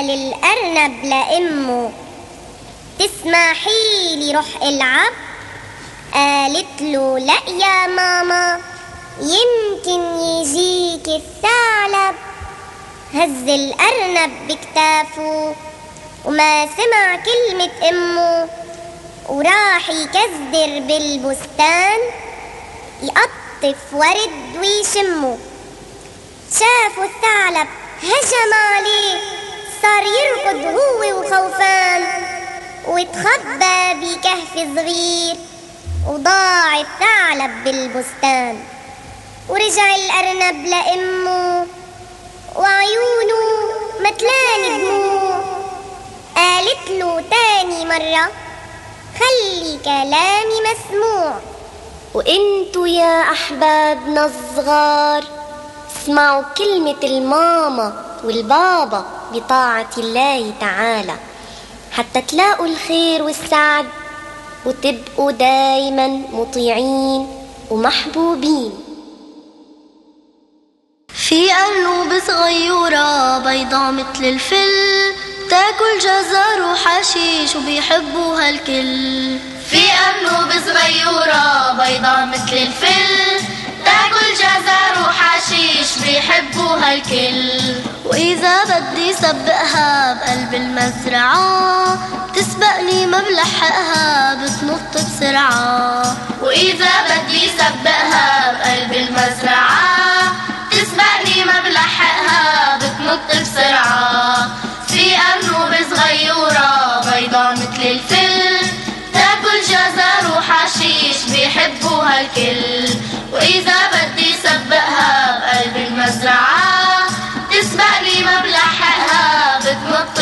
قال الأرنب لأمه تسمحيلي روح ألعب؟ قالت له لا يا ماما، يمكن يجيك الثعلب. هز الأرنب بكتافه وما سمع كلمة أمه، وراح يكزدر بالبستان يقطف ورد ويشمه. شافوا الثعلب هجم عليه، صار يركض هو وخوفان، واتخبى بكهف صغير وضاع الثعلب بالبستان. ورجع الأرنب لأمه وعيونه متلان دموع، قالت له تاني مرة خلي كلامي مسموع. وانتو يا أحبابنا الصغار اسمعوا كلمة الماما والبابا بطاعة الله تعالى، حتى تلاقوا الخير والسعد وتبقوا دايما مطيعين ومحبوبين. في أرنوب صغيرة بيضة مثل الفل، تاكل جزر وحشيش وبيحبوها الكل. في أرنوب صغيرة بيضة مثل الفل، تاكل جزر وحشيش بيحبوها الكل. وإذا بدي سبقها بقلب المزرعة، بتسبقني ما بلحقها بتنط بسرعة. وإذا بدي سبقها بقلب المزرعة، تسبقني ما بلحقها بتنط بسرعة. في أرنوب صغيرة بيضة مثل الفل، تاكل جزر وحشيش بيحبوها الكل. وإذا بدي سبقها بقلب المزرعة، تسبقني ما بلحقها بتنط